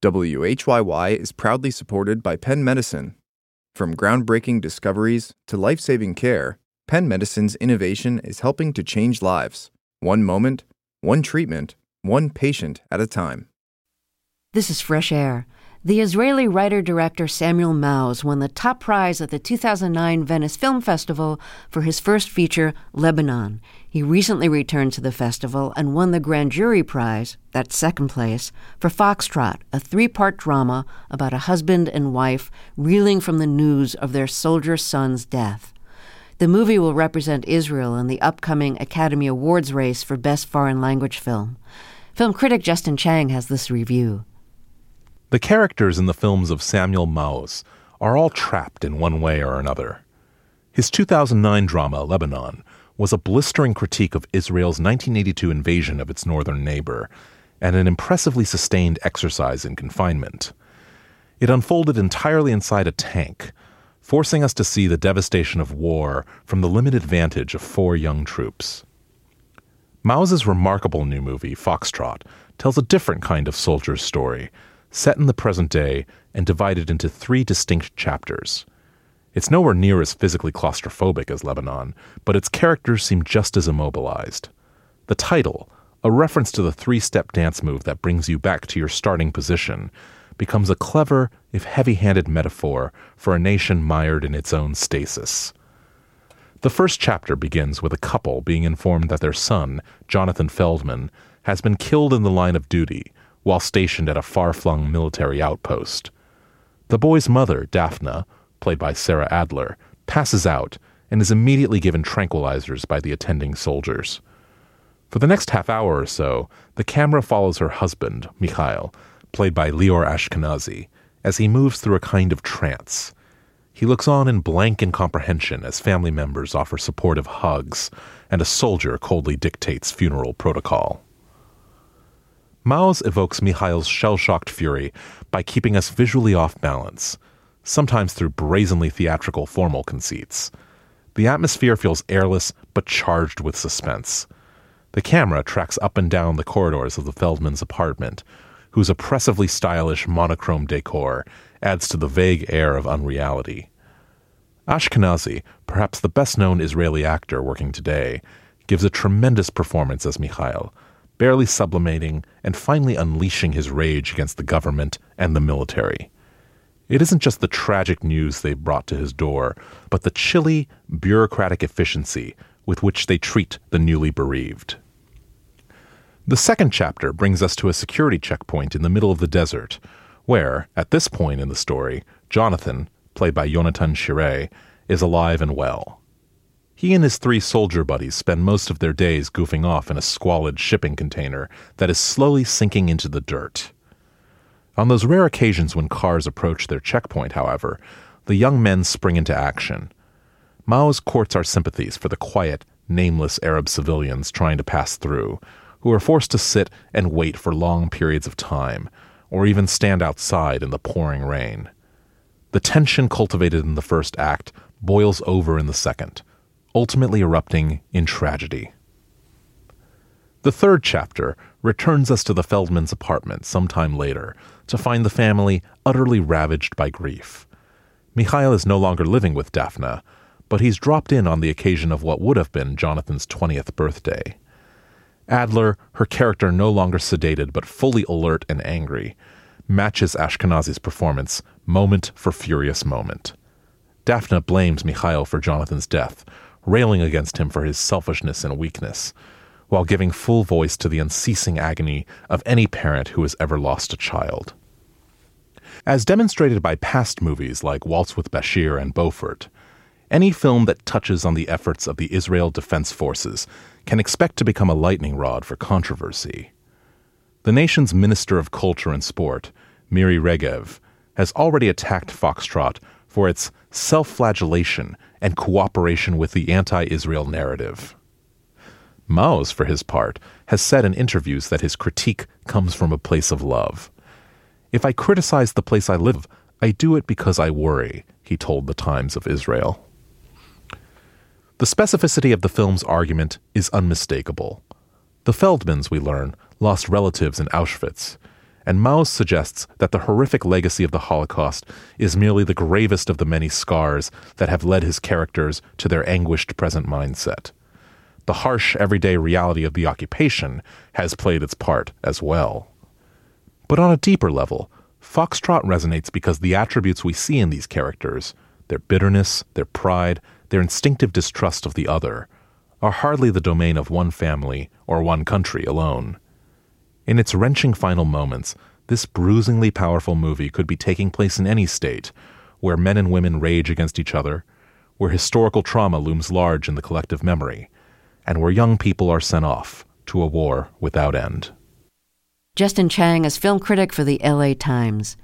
WHYY is proudly supported by Penn Medicine. From groundbreaking discoveries to life-saving care, Penn Medicine's innovation is helping to change lives. One moment, one treatment, one patient at a time. This is Fresh Air. The Israeli writer-director Samuel Maoz won the top prize at the 2009 Venice Film Festival for his first feature, Lebanon. He recently returned to the festival and won the Grand Jury Prize, that's second place, for Foxtrot, a 3-part drama about a husband and wife reeling from the news of their soldier son's death. The movie will represent Israel in the upcoming Academy Awards race for Best Foreign Language Film. Film critic Justin Chang has this review. The characters in the films of Samuel Maoz are all trapped in one way or another. His 2009 drama, Lebanon, was a blistering critique of Israel's 1982 invasion of its northern neighbor, and an impressively sustained exercise in confinement. It unfolded entirely inside a tank, forcing us to see the devastation of war from the limited vantage of 4 young troops. Maoz's remarkable new movie, Foxtrot, tells a different kind of soldier's story, set in the present day and divided into 3 distinct chapters. It's nowhere near as physically claustrophobic as Lebanon, but its characters seem just as immobilized. The title, a reference to the 3-step dance move that brings you back to your starting position, becomes a clever, if heavy-handed metaphor for a nation mired in its own stasis. The first chapter begins with a couple being informed that their son, Jonathan Feldman, has been killed in the line of duty while stationed at a far-flung military outpost. The boy's mother, Daphna, played by Sarah Adler, passes out and is immediately given tranquilizers by the attending soldiers. For the next half hour or so, the camera follows her husband, Mikhail, played by Lior Ashkenazi, as he moves through a kind of trance. He looks on in blank incomprehension as family members offer supportive hugs and a soldier coldly dictates funeral protocol. Maoz evokes Mikhail's shell-shocked fury by keeping us visually off balance, sometimes through brazenly theatrical formal conceits. The atmosphere feels airless but charged with suspense. The camera tracks up and down the corridors of the Feldmans' apartment, whose oppressively stylish monochrome decor adds to the vague air of unreality. Ashkenazi, perhaps the best-known Israeli actor working today, gives a tremendous performance as Mikhail, barely sublimating and finally unleashing his rage against the government and the military. It isn't just the tragic news they brought to his door, but the chilly, bureaucratic efficiency with which they treat the newly bereaved. The second chapter brings us to a security checkpoint in the middle of the desert, where, at this point in the story, Jonathan, played by Yonatan Shireh, is alive and well. He and his 3 soldier buddies spend most of their days goofing off in a squalid shipping container that is slowly sinking into the dirt. On those rare occasions when cars approach their checkpoint, however, the young men spring into action. Maoz courts our sympathies for the quiet, nameless Arab civilians trying to pass through, who are forced to sit and wait for long periods of time, or even stand outside in the pouring rain. The tension cultivated in the first act boils over in the second, ultimately erupting in tragedy. The third chapter returns us to the Feldmans' apartment sometime later to find the family utterly ravaged by grief. Mikhail is no longer living with Daphna, but he's dropped in on the occasion of what would have been Jonathan's 20th birthday. Adler, her character no longer sedated but fully alert and angry, matches Ashkenazi's performance moment for furious moment. Daphna blames Mikhail for Jonathan's death, railing against him for his selfishness and weakness, while giving full voice to the unceasing agony of any parent who has ever lost a child. As demonstrated by past movies like Waltz with Bashir and Beaufort, any film that touches on the efforts of the Israel Defense Forces can expect to become a lightning rod for controversy. The nation's Minister of Culture and Sport, Miri Regev, has already attacked Foxtrot for its self-flagellation and cooperation with the anti-Israel narrative. Maoz, for his part, has said in interviews that his critique comes from a place of love. "If I criticize the place I live, I do it because I worry," he told the Times of Israel. The specificity of the film's argument is unmistakable. The Feldmans, we learn, lost relatives in Auschwitz, and Maus suggests that the horrific legacy of the Holocaust is merely the gravest of the many scars that have led his characters to their anguished present mindset. The harsh, everyday reality of the occupation has played its part as well. But on a deeper level, Foxtrot resonates because the attributes we see in these characters, their bitterness, their pride, their instinctive distrust of the other, are hardly the domain of one family or one country alone. In its wrenching final moments, this bruisingly powerful movie could be taking place in any state, where men and women rage against each other, where historical trauma looms large in the collective memory, and where young people are sent off to a war without end. Justin Chang is film critic for the LA Times.